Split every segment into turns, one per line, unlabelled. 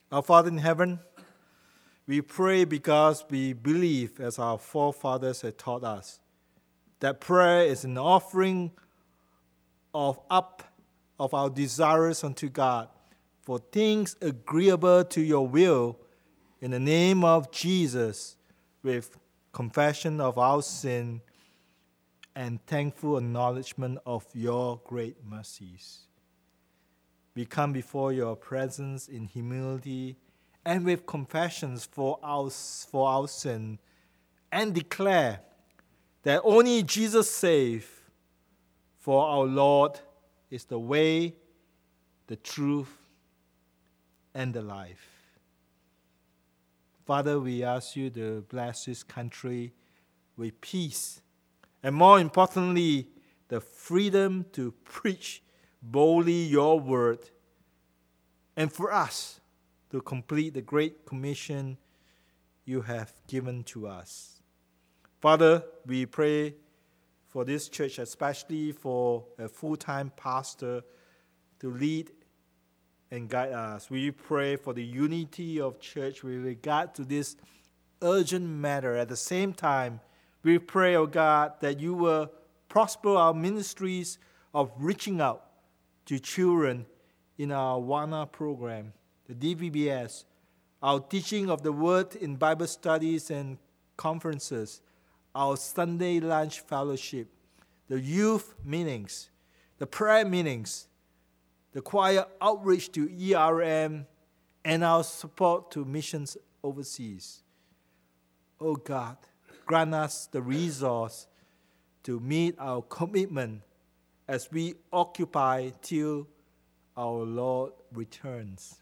Our Father in heaven, we pray because we believe, as our forefathers had taught us, that prayer is an offering of our desires unto God for things agreeable to your will in the name of Jesus, with confession of our sin and thankful acknowledgement of your great mercies. We come before your presence in humility and with confessions for our sin, and declare that only Jesus saves, for our Lord is the way, the truth, and the life. Father, we ask you to bless this country with peace, and more importantly, the freedom to preach boldly your word, and for us to complete the great commission you have given to us. Father, we pray for this church, especially for a full-time pastor to lead and guide us. We pray for the unity of church with regard to this urgent matter. At the same time, we pray, oh God, that you will prosper our ministries of reaching out to children in our WANA program, the DVBS, our teaching of the word in Bible studies and conferences, our Sunday lunch fellowship, the youth meetings, the prayer meetings, the choir outreach to ERM, and our support to missions overseas. Oh God, grant us the resource to meet our commitment as we occupy till our Lord returns.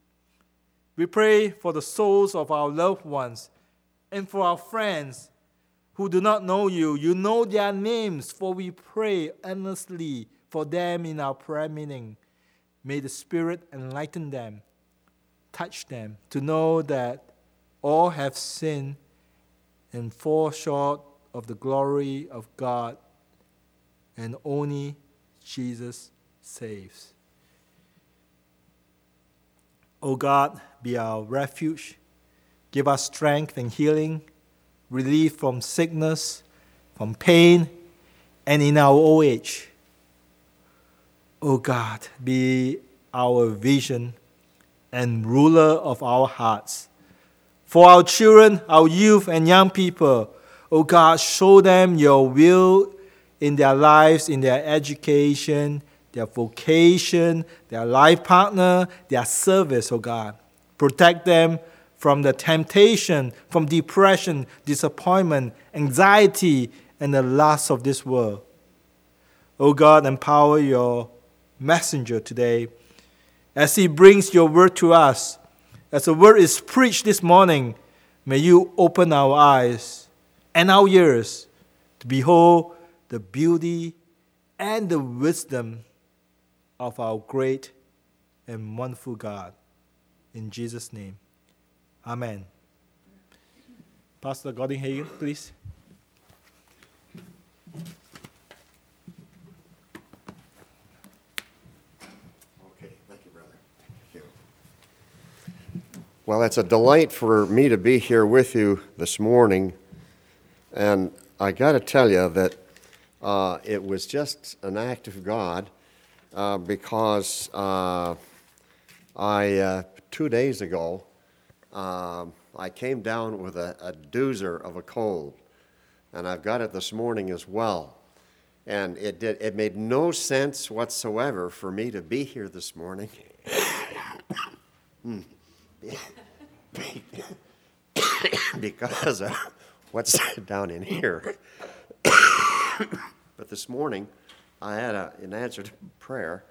We pray for the souls of our loved ones and for our friends who do not know you. You know their names, for we pray earnestly for them in our prayer meeting. May the Spirit enlighten them, touch them, to know that all have sinned and fall short of the glory of God, and only Jesus saves. O God, be our refuge. Give us strength and healing, relief from sickness, from pain, and in our old age. O God, be our vision and ruler of our hearts. For our children, our youth, and young people, O God, show them your will in their lives, in their education, their vocation, their life partner, their service, O God. Protect them from the temptation, from depression, disappointment, anxiety, and the lust of this world. O God, empower your messenger today as he brings your word to us. As the word is preached this morning, may you open our eyes and our ears to behold the beauty and the wisdom of our great and wonderful God. In Jesus' name, amen. Pastor Gordon-Hagen, please.
Well, it's a delight for me to be here with you this morning, and I got to tell you that it was just an act of God because 2 days ago I came down with a doozer of a cold, and I've got it this morning as well. And it made no sense whatsoever for me to be here this morning. Because of what's down in here. But this morning, I had an answer to prayer,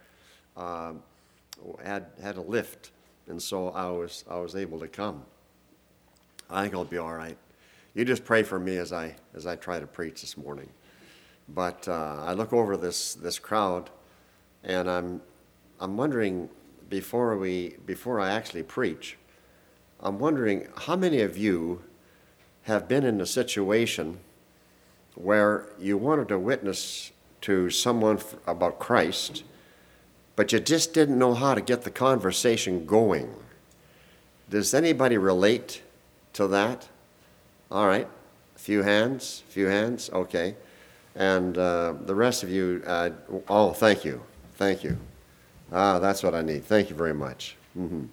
had a lift, and so I was able to come. I think I'll be all right. You just pray for me as I try to preach this morning. But I look over this crowd, and I'm wondering before I actually preach, I'm wondering how many of you have been in a situation where you wanted to witness to someone about Christ, but you just didn't know how to get the conversation going. Does anybody relate to that? All right. A few hands. Okay. And the rest of you, oh, thank you. That's what I need. Thank you very much. Mm-hmm.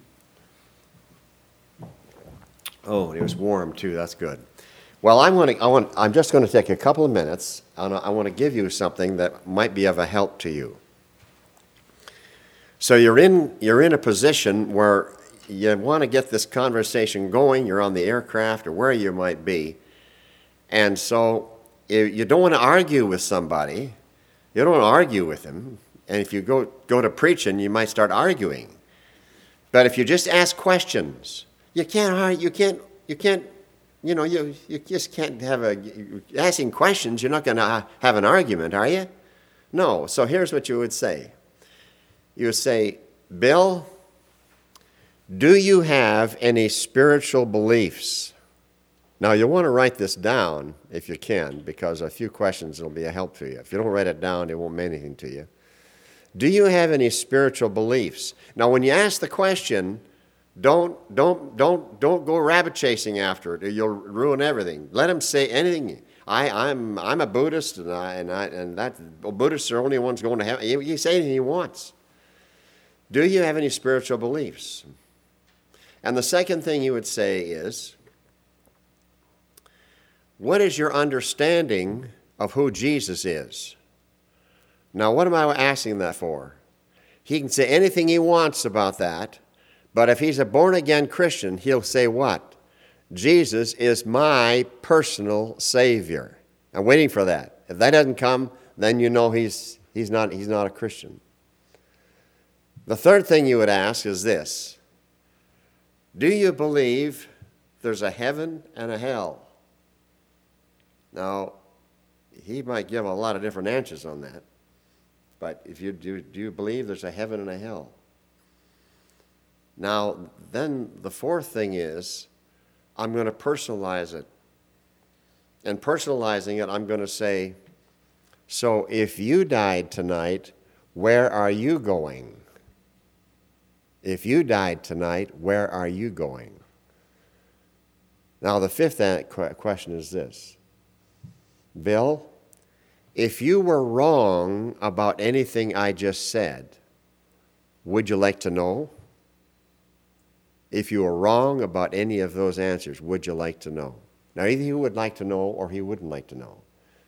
Oh, it was warm too. That's good. Well, I'm just going to take a couple of minutes, and I want to give you something that might be of a help to you. So you're in a position where you want to get this conversation going. You're on the aircraft or where you might be, and so you don't want to argue with somebody. You don't want to argue with them. And if you go to preaching, you might start arguing. But if you just ask questions, you can't argue. You just can't asking questions. You're not going to have an argument, are you? No. So here's what you would say. You would say, Bill, do you have any spiritual beliefs? Now, you'll want to write this down if you can, because a few questions will be a help to you. If you don't write it down, it won't mean anything to you. Do you have any spiritual beliefs? Now, when you ask the question, don't go rabbit chasing after it, or you'll ruin everything. Let him say anything. I'm a Buddhist, and Buddhists are the only ones going to heaven. You say anything he wants. Do you have any spiritual beliefs? And the second thing you would say is, what is your understanding of who Jesus is? Now, what am I asking that for? He can say anything he wants about that, but if he's a born-again Christian, he'll say what? Jesus is my personal Savior. I'm waiting for that. If that doesn't come, then you know he's not a Christian. The third thing you would ask is this. Do you believe there's a heaven and a hell? Now, he might give a lot of different answers on that. But if you do you believe there's a heaven and a hell? Now, then the fourth thing is, I'm going to personalize it. And personalizing it, I'm going to say, so if you died tonight, where are you going? If you died tonight, where are you going? Now, the fifth question is this. Bill, if you were wrong about anything I just said, would you like to know? If you were wrong about any of those answers, would you like to know? Now, either he would like to know or he wouldn't like to know.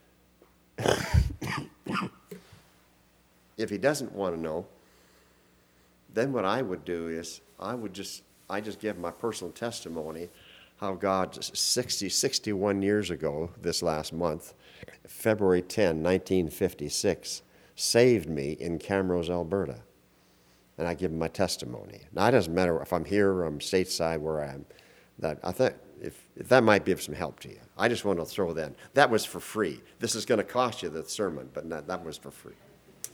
If he doesn't want to know, then what I would do is I just give my personal testimony how God 61 years ago, this last month, February 10, 1956, saved me in Camrose, Alberta. And I give him my testimony. Now, it doesn't matter if I'm here or I'm stateside where I am. I thought if that might be of some help to you. I just want to throw that in. That was for free. This is going to cost you the sermon, but that was for free.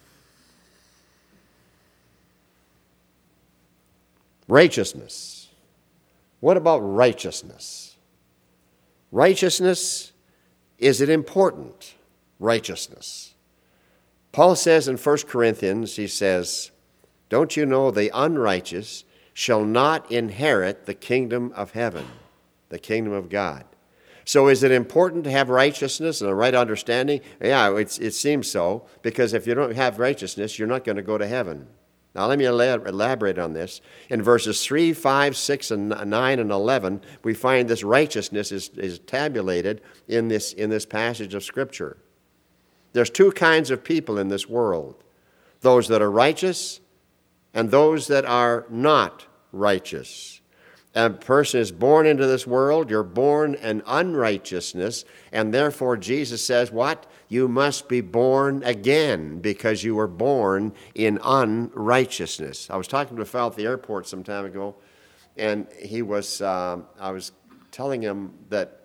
Righteousness. What about righteousness? Righteousness, is it important? Righteousness. Paul says in 1 Corinthians, he says, don't you know the unrighteous shall not inherit the kingdom of heaven, the kingdom of God? So is it important to have righteousness and a right understanding? Yeah, it seems so, because if you don't have righteousness, you're not going to go to heaven. Now, let me elaborate on this. In verses 3, 5, 6, and 9, and 11, we find this righteousness is tabulated in this passage of Scripture. There's two kinds of people in this world. Those that are righteous and those that are not righteous. A person is born into this world, you're born in unrighteousness, and therefore Jesus says, what? You must be born again because you were born in unrighteousness. I was talking to a fellow at the airport some time ago, and I was telling him that,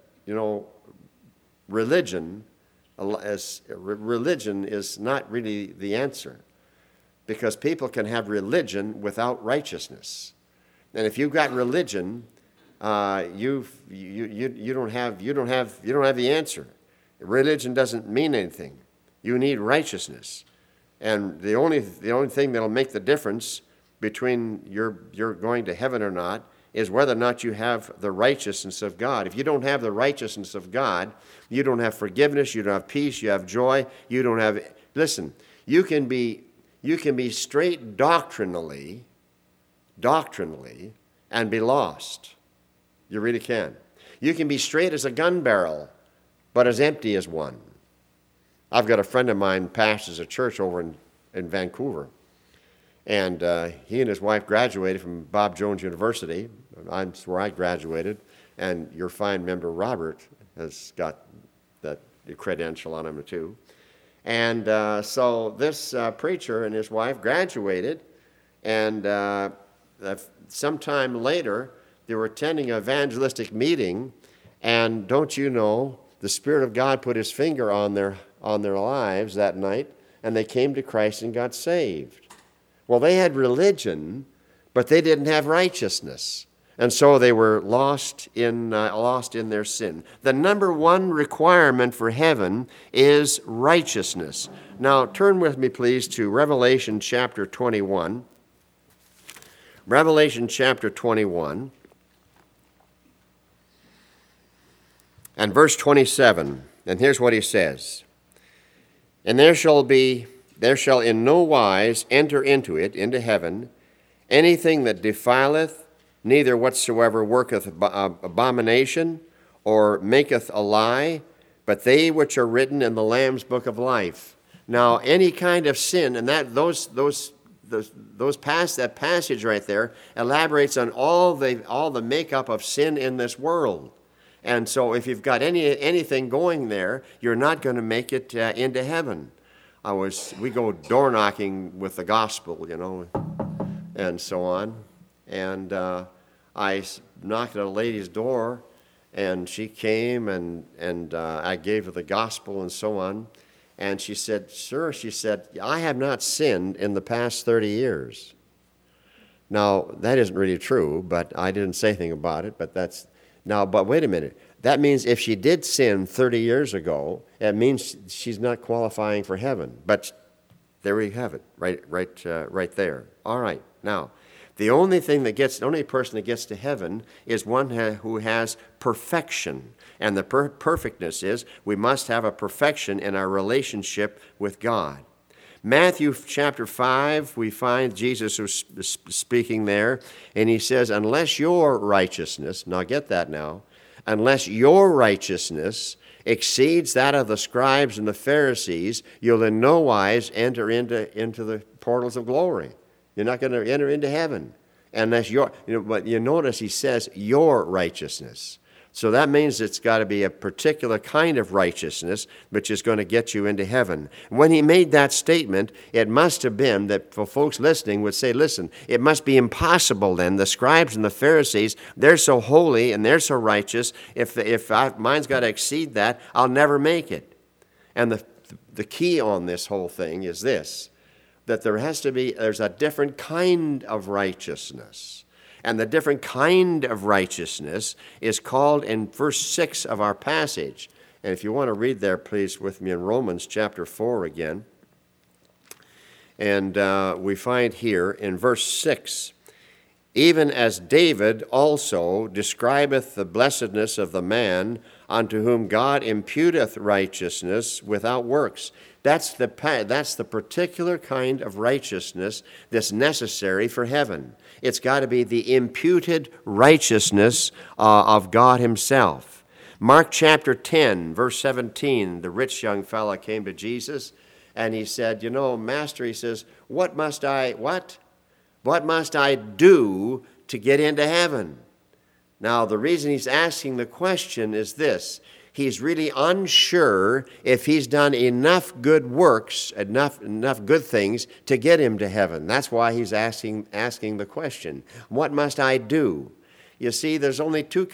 religion is not really the answer, because people can have religion without righteousness. And if you've got religion, you don't have the answer. Religion doesn't mean anything. You need righteousness, and the only thing that'll make the difference between you're going to heaven or not is whether or not you have the righteousness of God. If you don't have the righteousness of God, you don't have forgiveness, you don't have peace, you have joy, you don't have... Listen, you can be straight doctrinally, and be lost. You really can. You can be straight as a gun barrel, but as empty as one. I've got a friend of mine pastors a church over in Vancouver. And he and his wife graduated from Bob Jones University. That's where I graduated. And your fine member, Robert, has got that credential on him, too. And so this preacher and his wife graduated. And sometime later, they were attending an evangelistic meeting. And don't you know, the Spirit of God put his finger on their lives that night. And they came to Christ and got saved. Well, they had religion, but they didn't have righteousness. And so they were lost in their sin. The number one requirement for heaven is righteousness. Now, turn with me, please, to Revelation chapter 21. Revelation chapter 21 and verse 27. And here's what he says. And there shall in no wise enter into it, into heaven, anything that defileth, neither whatsoever worketh abomination, or maketh a lie, but they which are written in the Lamb's book of life. Now, any kind of sin, and that passage right there elaborates on all the makeup of sin in this world. And so, if you've got anything going there, you're not going to make it into heaven. We go door knocking with the gospel, and so on. And I knocked at a lady's door, and she came, and I gave her the gospel and so on. And she said, "Sir," she said, "I have not sinned in the past 30 years." Now, that isn't really true, but I didn't say anything about it. But wait a minute. That means if she did sin 30 years ago, it means she's not qualifying for heaven. But there we have it, right there. All right. Now, the only person that gets to heaven is one who has perfection. And the perfectness is we must have a perfection in our relationship with God. Matthew chapter 5, we find Jesus was speaking there, and he says, unless your righteousness, now get that now, unless your righteousness exceeds that of the scribes and the Pharisees, you'll in no wise enter into the portals of glory. You're not going to enter into heaven unless but you notice he says your righteousness. So that means it's got to be a particular kind of righteousness which is going to get you into heaven. When he made that statement, it must have been that for folks listening would say, listen, it must be impossible then. The scribes and the Pharisees, they're so holy and they're so righteous. If mine's got to exceed that, I'll never make it. And the key on this whole thing is this, that there's a different kind of righteousness. And the different kind of righteousness is called in verse 6 of our passage. And if you want to read there, please, with me in Romans chapter 4 again. And we find here in verse 6, even as David also describeth the blessedness of the man unto whom God imputeth righteousness without works. That's the particular kind of righteousness that's necessary for heaven. It's got to be the imputed righteousness of God himself. Mark chapter 10, verse 17, the rich young fellow came to Jesus, and he said, Master, he says, what must I do to get into heaven? Now, the reason he's asking the question is this. He's really unsure if he's done enough good works, enough good things to get him to heaven. That's why he's asking the question, what must I do? You see, there's only two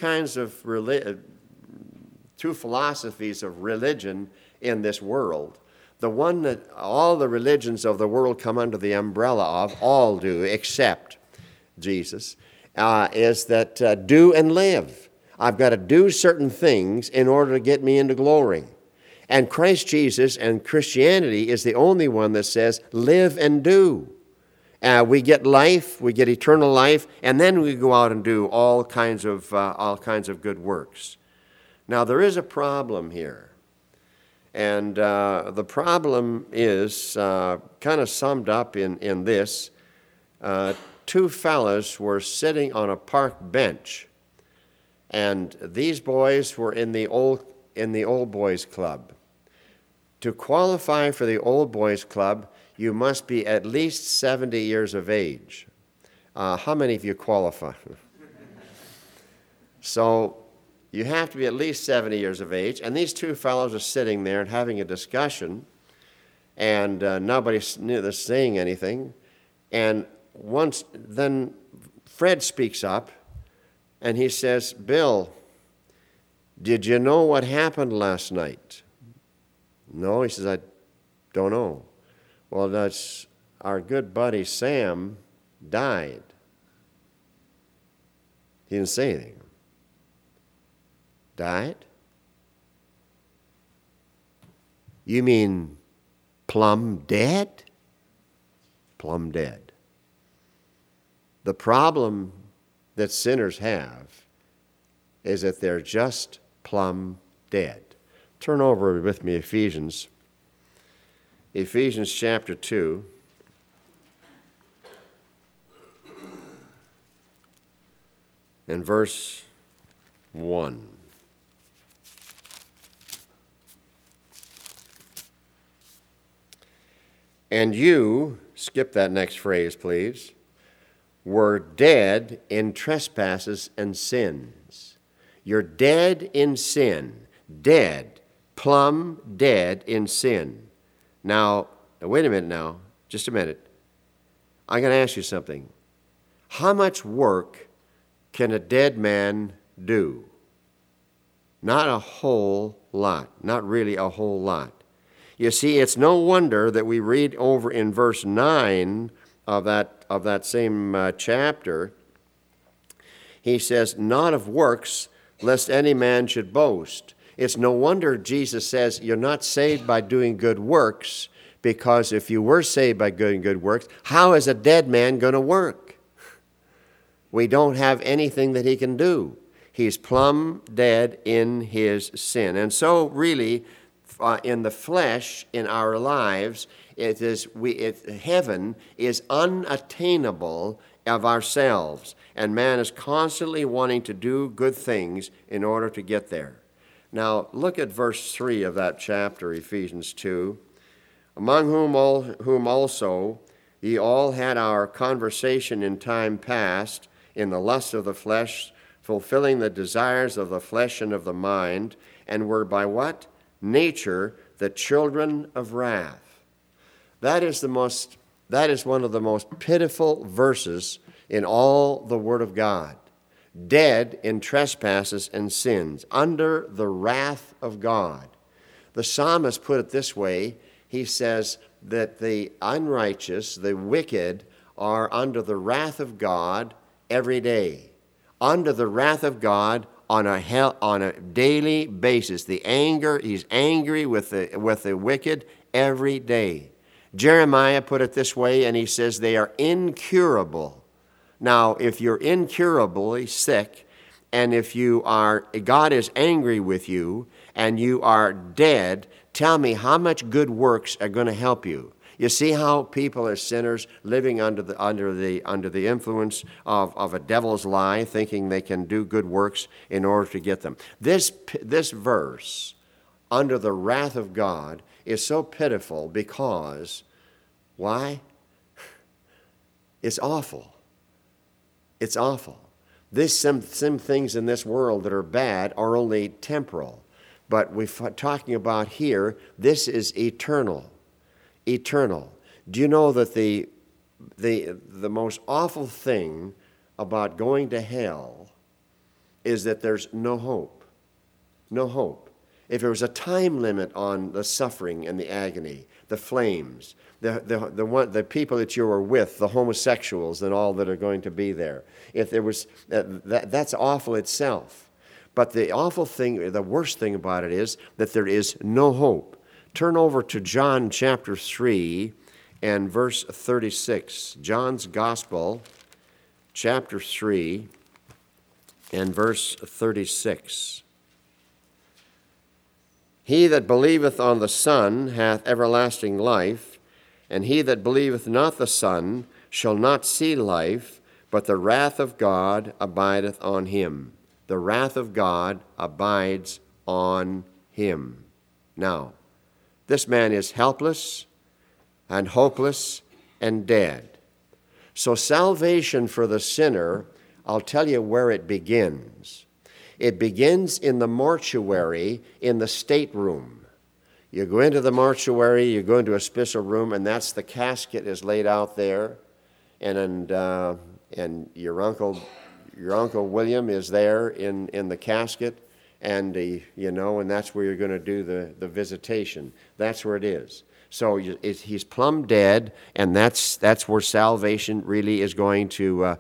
philosophies of religion in this world. The one that all the religions of the world come under the umbrella of, all do, except Jesus, is that do and live. I've got to do certain things in order to get me into glory. And Christ Jesus and Christianity is the only one that says live and do. We get life, we get eternal life, and then we go out and do all kinds of good works. Now, there is a problem here, and the problem is kind of summed up in this. Two fellas were sitting on a park bench, and these boys were in the old boys club. To qualify for the old boys club, you must be at least 70 years of age. How many of you qualify? So you have to be at least 70 years of age, and these two fellows are sitting there and having a discussion, and nobody's saying anything. And then Fred speaks up, and he says, "Bill, did you know what happened last night?" "No," he says, "I don't know." "Well, that's our good buddy Sam died." He didn't say anything. Died? You mean plumb dead? Plumb dead. The problem that sinners have is that they're just plumb dead. Turn over with me Ephesians chapter 2. And verse 1. "And you," skip that next phrase, please, "were dead in trespasses and sins." You're dead in sin. Dead. Plumb dead in sin. Now, wait a minute now. Just a minute. I'm going to ask you something. How much work can a dead man do? Not a whole lot. Not really a whole lot. You see, it's no wonder that we read over in verse 9 of that same chapter, he says, "Not of works, lest any man should boast." It's no wonder Jesus says you're not saved by doing good works, because if you were saved by doing good works, how is a dead man going to work? We don't have anything that he can do. He's plumb dead in his sin. And so really, in the flesh, in our lives, heaven is unattainable of ourselves. And man is constantly wanting to do good things in order to get there. Now, look at verse 3 of that chapter, Ephesians 2. "Among whom also ye all had our conversation in time past, in the lust of the flesh, fulfilling the desires of the flesh and of the mind, and were by what? Nature the children of wrath." That is one of the most pitiful verses in all the Word of God. Dead in trespasses and sins, under the wrath of God. The psalmist put it this way. He says that the unrighteous, the wicked, are under the wrath of God every day. Under the wrath of God on a daily basis. He's angry with the wicked every day. Jeremiah put it this way, and he says they are incurable. Now, if you're incurably sick, and if God is angry with you, and you are dead, tell me how much good works are going to help you. You see how people are sinners living under the influence of a devil's lie, thinking they can do good works in order to get them. This verse, under the wrath of God, is so pitiful because, why? It's awful. It's awful. Some things in this world that are bad are only temporal. But we're talking about here, this is eternal. Eternal. Do you know that the most awful thing about going to hell is that there's no hope? No hope. If there was a time limit on the suffering and the agony, the flames, the people that you were with, the homosexuals and all that are going to be there, if there was, that's awful itself. But the awful thing, the worst thing about it is that there is no hope. Turn over to John chapter 3 and verse 36. John's Gospel, chapter 3, and verse 36. He that believeth on the Son hath everlasting life, and he that believeth not the Son shall not see life, but the wrath of God abideth on him. The wrath of God abides on him. Now, this man is helpless and hopeless and dead. So salvation for the sinner, I'll tell you where it begins. It begins in the mortuary, in the stateroom. You go into the mortuary, you go into a special room, and that's the casket is laid out there, and your uncle William is there in the casket, and and that's where you're going to do the visitation. That's where it is. So he's plumb dead, and that's where salvation really is going to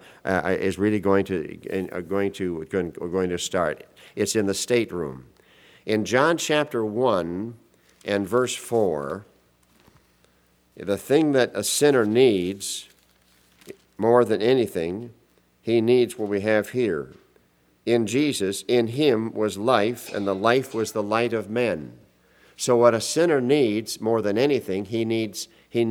start. It's in the stateroom. In John chapter 1 and verse 4, the thing that a sinner needs more than anything, he needs what we have here. In Jesus, in him was life, and the life was the light of men. So what a sinner needs more than anything, he needs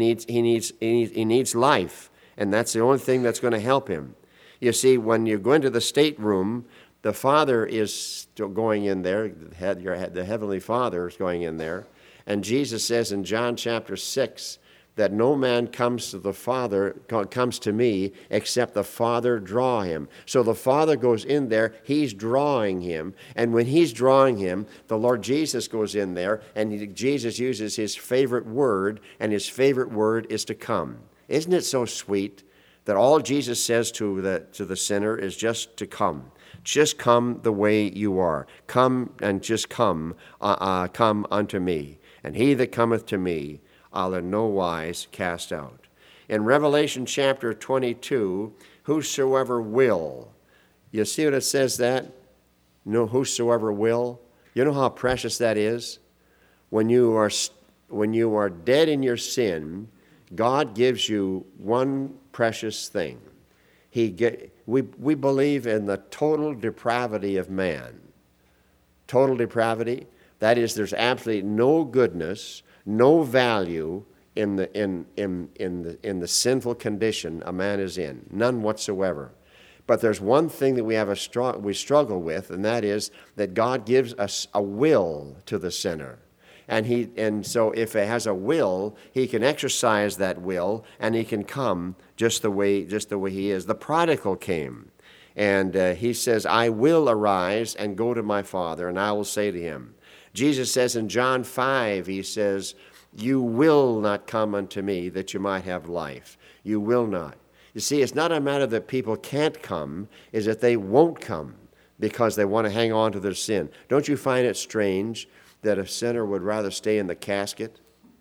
life, and that's the only thing that's going to help him. You see, when you go into the stateroom, the Father is still going in there. The Heavenly Father is going in there, and Jesus says in John chapter 6 that no man comes to me except the Father draw him. So the Father goes in there, he's drawing him, and when he's drawing him, the Lord Jesus goes in there, and Jesus uses his favorite word, and his favorite word is to come. Isn't it so sweet that all Jesus says to the sinner is just to come? Just come the way you are. Come and just come unto me. And he that cometh to me, I'll in no wise cast out. In Revelation chapter 22, whosoever will. You see what it says that? Whosoever will. You know how precious that is? When you are dead in your sin, God gives you one precious thing. We believe in the total depravity of man. Total depravity. That is, there's absolutely no goodness, no value in the sinful condition a man is in, none whatsoever. But there's one thing that we struggle with, and that is that God gives us a will to the sinner, and so if he has a will, he can exercise that will, and he can come just the way he is. The prodigal came, and he says, "I will arise and go to my father, and I will say to him." Jesus says in John 5, he says, "You will not come unto me that you might have life." You will not. You see, it's not a matter that people can't come, it's that they won't come because they want to hang on to their sin. Don't you find it strange that a sinner would rather stay in the casket?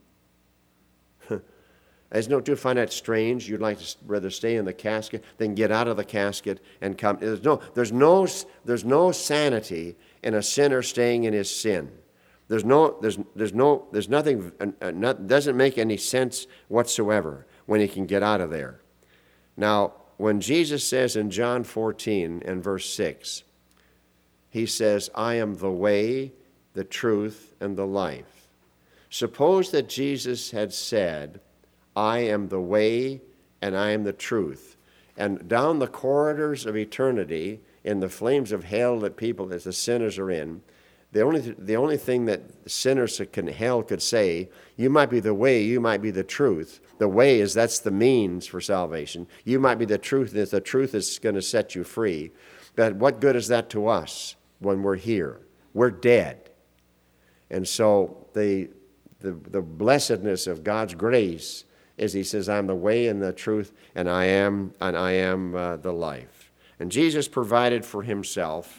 Don't you find that strange? You'd like to rather stay in the casket than get out of the casket and come. There's no sanity in a sinner staying in his sin. There's nothing, doesn't make any sense whatsoever when he can get out of there. Now, when Jesus says in John 14 and verse 6, he says, "I am the way, the truth, and the life." Suppose that Jesus had said, "I am the way and I am the truth," and down the corridors of eternity, in the flames of hell that the sinners are in, the only thing that sinners hell could say, "You might be the way, you might be the truth." The way that's the means for salvation. You might be the truth, and the truth is going to set you free. But what good is that to us when we're here? We're dead. And so the blessedness of God's grace is he says, "I'm the way and the truth, and I am the life." And Jesus provided for himself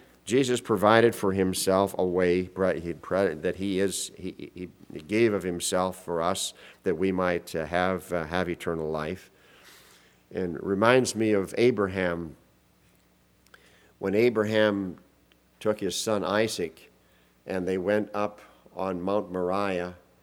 a way that he gave of himself for us that we might have eternal life. And it reminds me of Abraham. When Abraham took his son Isaac and they went up on Mount Moriah,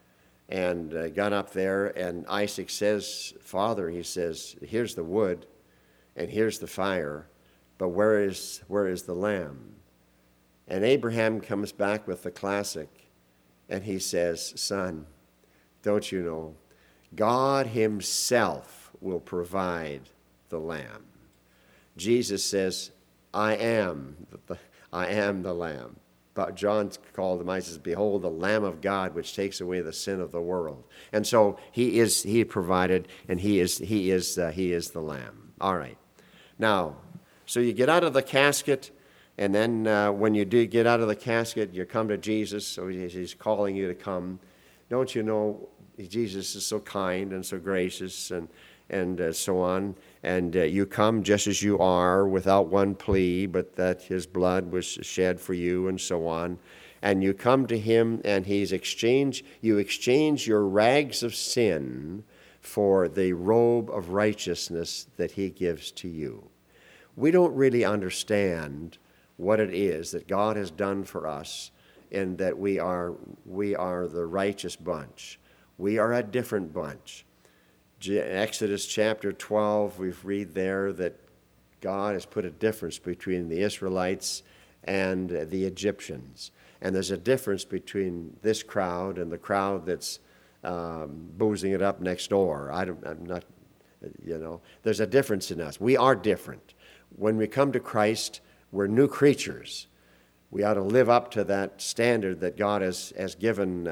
and got up there, and Isaac says, Father, he says, here's the wood and here's the fire, but where is the lamb? And Abraham comes back with the classic, and he says, son, don't you know, God himself will provide the lamb. Jesus says, I am the lamb. But John called him, I says, behold, the Lamb of God, which takes away the sin of the world. And so he provided, and he is the Lamb. All right. Now, so you get out of the casket, and then when you do get out of the casket, you come to Jesus. So he's calling you to come. Don't you know, Jesus is so kind and so gracious, and so on. And you come just as you are, without one plea, but that his blood was shed for you, and so on. And you come to him, and you exchange your rags of sin for the robe of righteousness that he gives to you. We don't really understand what it is that God has done for us, in that we are the righteous bunch. We are a different bunch. Exodus chapter 12, we read there that God has put a difference between the Israelites and the Egyptians. And there's a difference between this crowd and the crowd that's boozing it up next door. There's a difference in us. We are different. When we come to Christ, we're new creatures. We ought to live up to that standard that God has given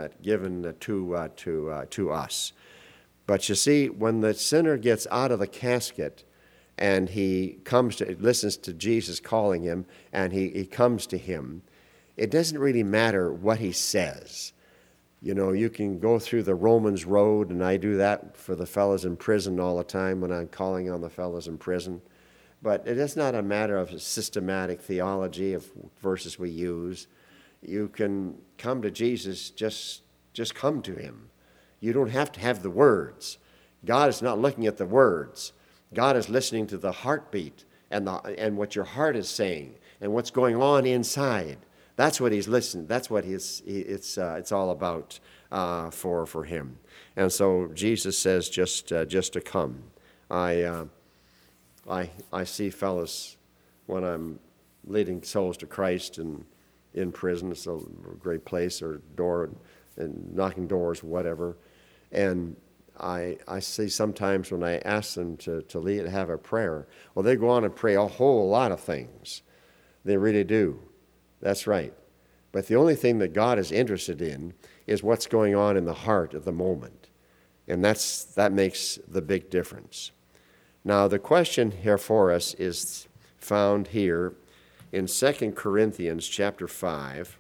to us. But you see, when the sinner gets out of the casket and he listens to Jesus calling him, and he comes to him, it doesn't really matter what he says. You know, you can go through the Romans road, and I do that for the fellows in prison all the time when I'm calling on the fellows in prison. But it is not a matter of systematic theology of verses we use. You can come to Jesus, just come to him. You don't have to have the words. God is not looking at the words. God is listening to the heartbeat and what your heart is saying and what's going on inside. That's what he's listening. That's what it's all about for him. And so Jesus says just to come. I see fellows when I'm leading souls to Christ and in prison. It's a great place, or door and knocking doors, whatever. And I see sometimes when I ask them to lead, have a prayer, well, they go on and pray a whole lot of things. They really do. That's right. But the only thing that God is interested in is what's going on in the heart at the moment. And that makes the big difference. Now, the question here for us is found here in 2 Corinthians chapter 5.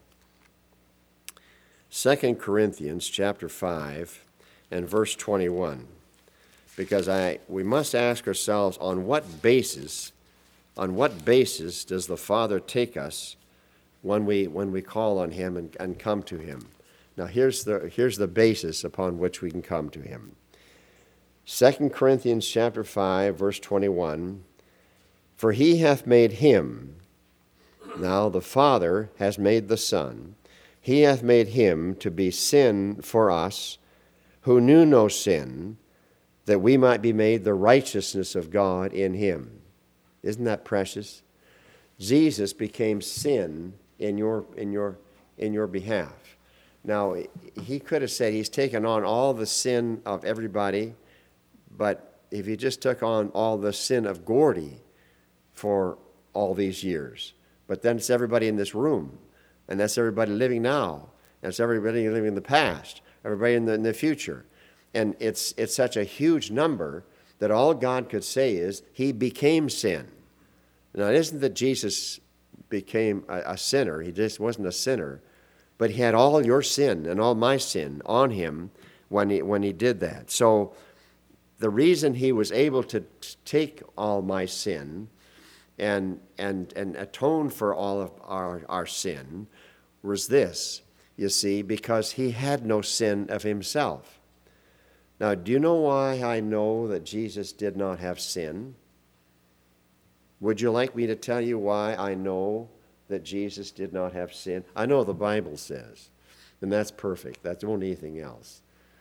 2 Corinthians chapter 5 and verse 21. Because we must ask ourselves, on what basis does the Father take us when we call on him and come to him? Now, here's the basis upon which we can come to him. 2 Corinthians chapter 5, verse 21, for he hath made him, now the Father has made the Son, he hath made him to be sin for us, who knew no sin, that we might be made the righteousness of God in him. Isn't that precious? Jesus became sin in your behalf. Now, he could have said he's taken on all the sin of everybody, but if he just took on all the sin of Gordy for all these years, but then it's everybody in this room, and that's everybody living now, and it's everybody living in the past, everybody in the future. And it's such a huge number that all God could say is he became sin. Now, it isn't that Jesus became a sinner. He just wasn't a sinner. But he had all your sin and all my sin on him when he did that. So the reason he was able to take all my sin and atone for all of our sin was this, you see, because he had no sin of himself. Now, do you know why I know that Jesus did not have sin? Would you like me to tell you why I know that Jesus did not have sin? I know the Bible says, and that's perfect. That's not anything else.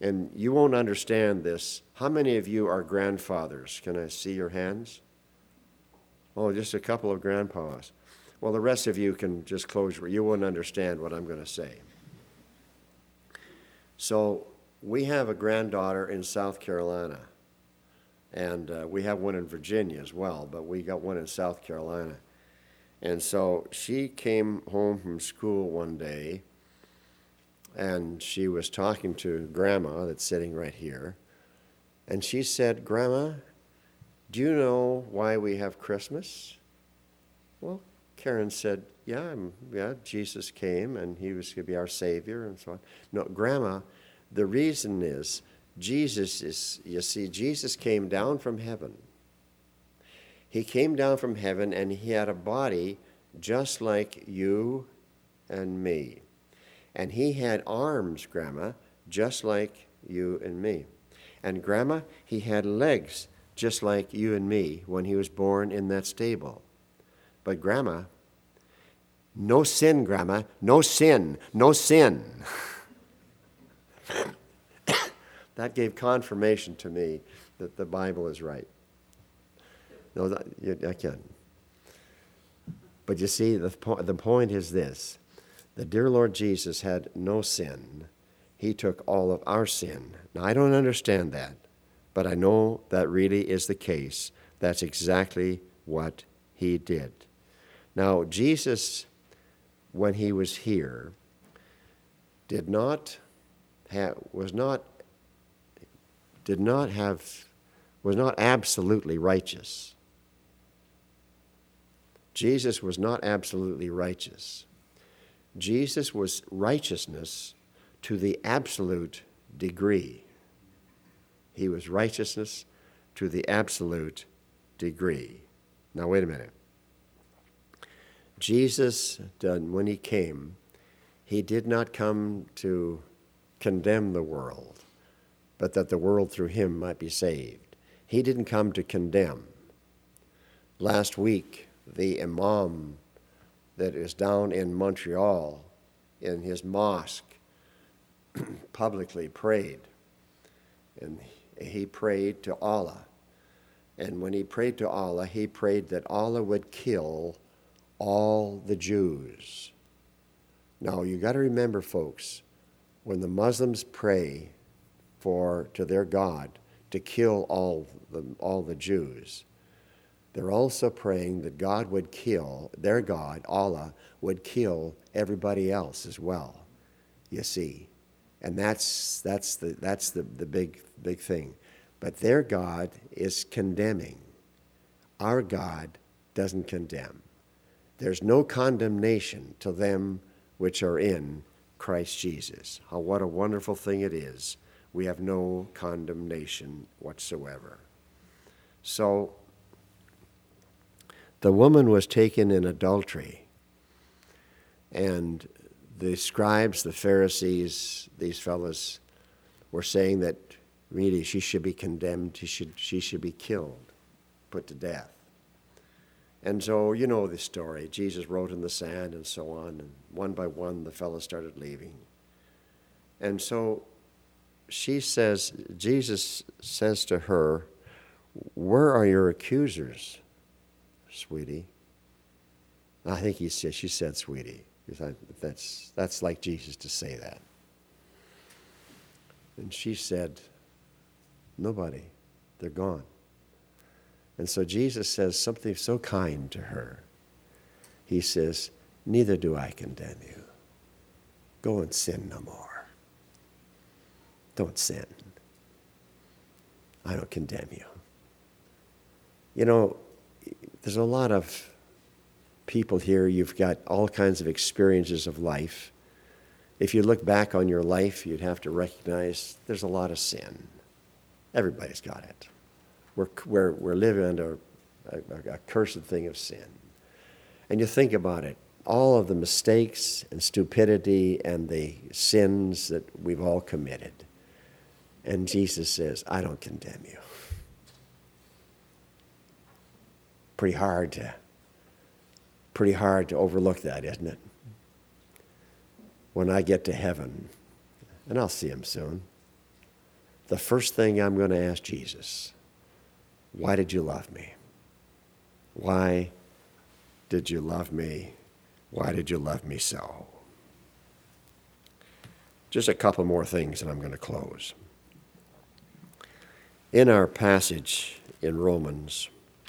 And you won't understand this. How many of you are grandfathers? Can I see your hands? Oh, just a couple of grandpas. Well, the rest of you can just close your... You won't understand what I'm going to say. So we have a granddaughter in South Carolina. And we have one in Virginia as well, but we got one in South Carolina. And so she came home from school one day, and she was talking to Grandma that's sitting right here. And she said, "Grandma, do you know why we have Christmas?" Well, Karen said, yeah, Jesus came, and he was going to be our Savior, and so on. No, Grandma, the reason is, Jesus came down from heaven. He came down from heaven, and he had a body just like you and me. And he had arms, Grandma, just like you and me. And Grandma, he had legs just like you and me when he was born in that stable. But Grandma, no sin, Grandma, no sin, no sin. That gave confirmation to me that the Bible is right. No, I can. But you see, the point is this. The dear Lord Jesus had no sin. He took all of our sin. Now, I don't understand that, but I know that really is the case. That's exactly what he did. Now, Jesus, when he was here, was not absolutely righteous. Jesus was not absolutely righteous. Jesus was righteousness to the absolute degree. He was righteousness to the absolute degree. Now, wait a minute. Jesus, when he came, he did not come to condemn the world, but that the world through him might be saved. He didn't come to condemn. Last week, the imam that is down in Montreal in his mosque publicly prayed. And he prayed to Allah. And when he prayed to Allah, he prayed that Allah would kill all the Jews. Now, you got to remember, folks, when the Muslims pray to their God to kill all the Jews, they're also praying that God would kill, their God, Allah, would kill everybody else as well, you see. And that's the big thing. But their God is condemning. Our God doesn't condemn. There's no condemnation to them which are in Christ Jesus. What a wonderful thing it is. We have no condemnation whatsoever. So, the woman was taken in adultery, and the scribes, the Pharisees, these fellows were saying that really she should be condemned, she should be killed, put to death. And so, you know the story. Jesus wrote in the sand and so on, and one by one the fellows started leaving. And so Jesus says to her, "Where are your accusers, sweetie?" I think she said sweetie. That's like Jesus to say that. And she said, "Nobody. They're gone." And so Jesus says something so kind to her. He says, "Neither do I condemn you. Go and sin no more. Don't sin. I don't condemn you." You know, there's a lot of people here, you've got all kinds of experiences of life. If you look back on your life, you'd have to recognize there's a lot of sin. Everybody's got it. We're living under a cursed thing of sin. And you think about it, all of the mistakes and stupidity and the sins that we've all committed. And Jesus says, "I don't condemn you." Pretty hard to overlook that, isn't it? When I get to heaven, and I'll see him soon, the first thing I'm going to ask Jesus, why did you love me? Why did you love me? Why did you love me so? Just a couple more things and I'm going to close. In our passage in Romans,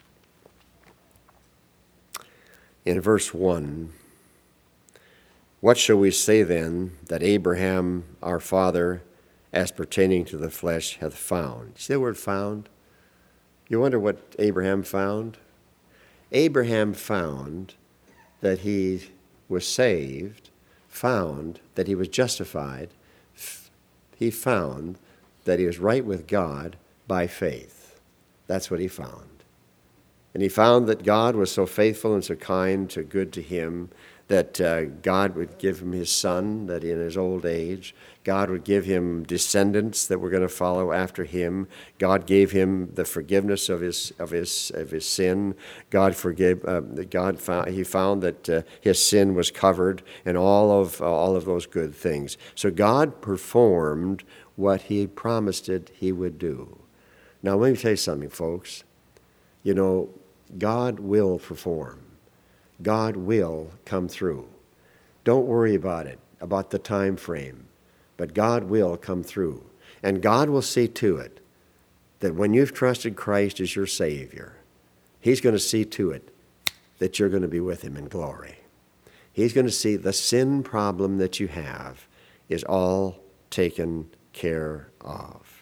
in verse 1, what shall we say then that Abraham, our father, as pertaining to the flesh, hath found? See the word found? You wonder what Abraham found? Abraham found that he was saved, found that he was justified, he found that he was right with God by faith. That's what he found. And he found that God was so faithful and so kind, so good to him, that God would give him his son, that in his old age, God would give him descendants that were going to follow after him. God gave him the forgiveness of his sin. He found that his sin was covered, and all of those good things. So God performed what he promised it he would do. Now let me tell you something, folks. You know, God will perform. God will come through. Don't worry about it, about the time frame. But God will come through. And God will see to it that when you've trusted Christ as your Savior, he's going to see to it that you're going to be with him in glory. He's going to see the sin problem that you have is all taken care of.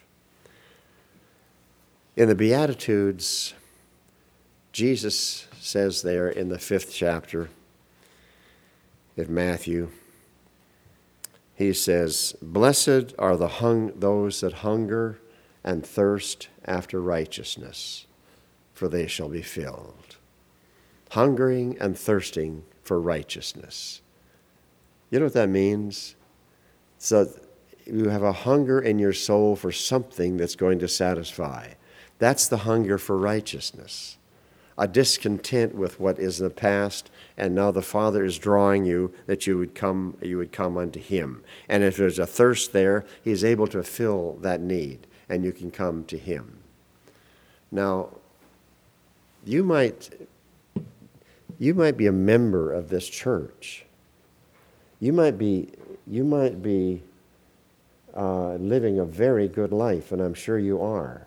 In the Beatitudes, Jesus says there in the 5th chapter of Matthew, he says, "Blessed are those that hunger and thirst after righteousness, for they shall be filled." Hungering and thirsting for righteousness. You know what that means? So you have a hunger in your soul for something that's going to satisfy. That's the hunger for righteousness. A discontent with what is in the past, and now the Father is drawing you that you would come unto him. And if there's a thirst there, he's able to fill that need, and you can come to him. Now, you might be a member of this church. You might be living a very good life, and I'm sure you are.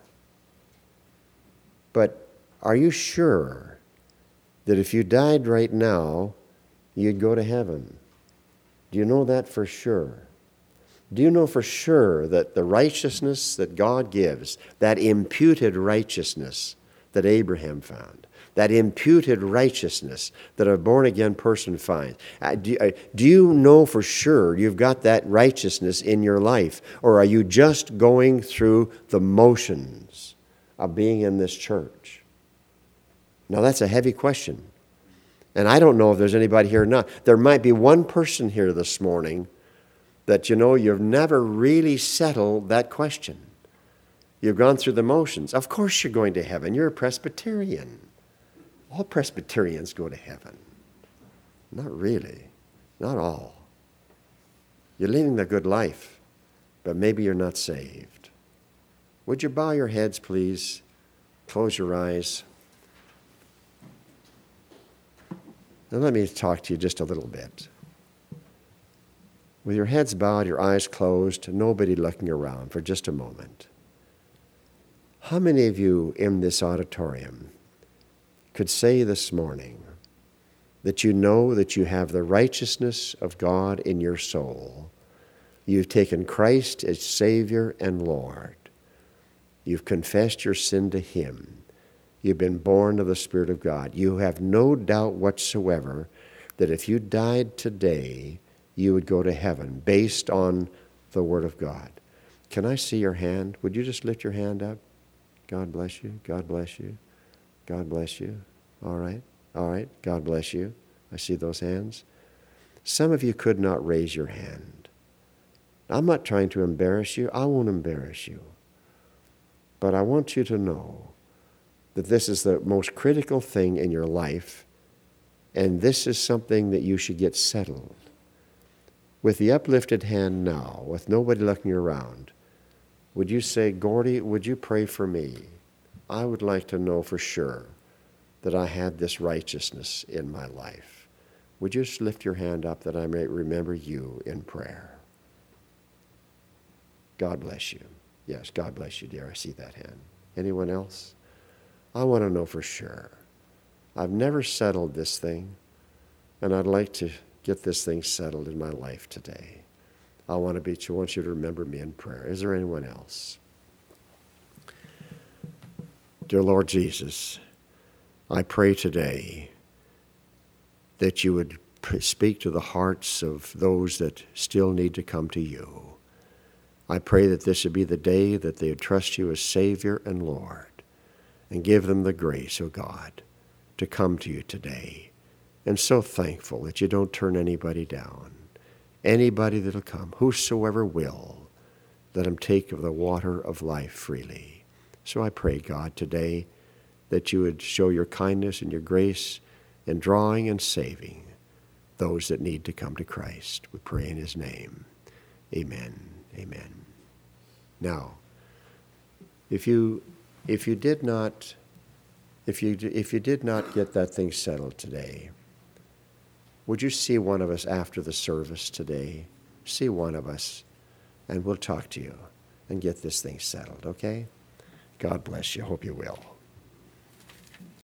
But are you sure that if you died right now, you'd go to heaven? Do you know that for sure? Do you know for sure that the righteousness that God gives, that imputed righteousness that Abraham found, that imputed righteousness that a born-again person finds, do you know for sure you've got that righteousness in your life? Or are you just going through the motions of being in this church? Now, that's a heavy question. And I don't know if there's anybody here or not. There might be one person here this morning that you've never really settled that question. You've gone through the motions. Of course you're going to heaven. You're a Presbyterian. All Presbyterians go to heaven. Not really. Not all. You're living the good life, but maybe you're not saved. Would you bow your heads, please? Close your eyes. Now let me talk to you just a little bit. With your heads bowed, your eyes closed, nobody looking around for just a moment. How many of you in this auditorium could say this morning that you know that you have the righteousness of God in your soul? You've taken Christ as Savior and Lord. You've confessed your sin to him. You've been born of the Spirit of God. You have no doubt whatsoever that if you died today, you would go to heaven based on the Word of God. Can I see your hand? Would you just lift your hand up? God bless you. God bless you. God bless you. All right. All right. God bless you. I see those hands. Some of you could not raise your hand. I'm not trying to embarrass you. I won't embarrass you. But I want you to know that this is the most critical thing in your life, and this is something that you should get settled. With the uplifted hand now, with nobody looking around, would you say, Gordy, would you pray for me? I would like to know for sure that I had this righteousness in my life. Would you just lift your hand up that I may remember you in prayer? God bless you. Yes, God bless you, dear. I see that hand. Anyone else? I want to know for sure. I've never settled this thing, and I'd like to get this thing settled in my life today. I want you to remember me in prayer. Is there anyone else? Dear Lord Jesus, I pray today that you would speak to the hearts of those that still need to come to you. I pray that this would be the day that they would trust you as Savior and Lord, and give them the grace, O God, to come to you today. And so thankful that you don't turn anybody down. Anybody that'll come, whosoever will, let him take of the water of life freely. So I pray, God, today that you would show your kindness and your grace in drawing and saving those that need to come to Christ. We pray in his name. Amen. Amen. Now, if you did not get that thing settled today, would you see one of us after the service today? See one of us, and we'll talk to you and get this thing settled, okay? God bless you. Hope you will.